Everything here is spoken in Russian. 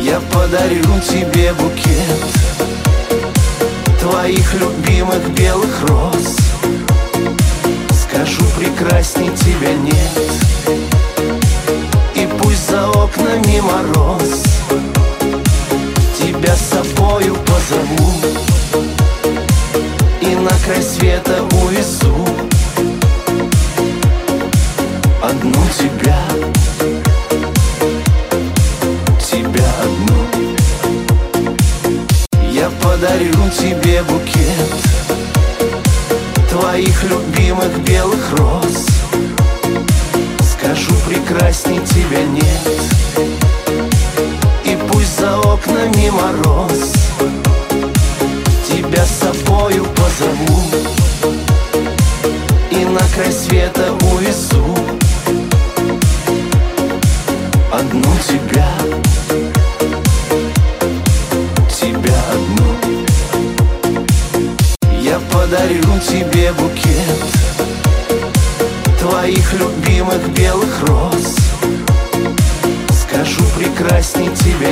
Я подарю тебе букет твоих любимых белых роз. Скажу, прекрасней тебя нет, и пусть за окнами мороз, тебя с собою позову и на край света увезу. Одну тебя одну. Я подарю тебе букет твоих любимых белых роз. Скажу, прекрасней тебя нет, и пусть за окнами мороз, тебя с собою позову и на край света увезу. Одну тебя одну. Я подарю тебе букет твоих любимых белых роз. Скажу, прекрасней тебя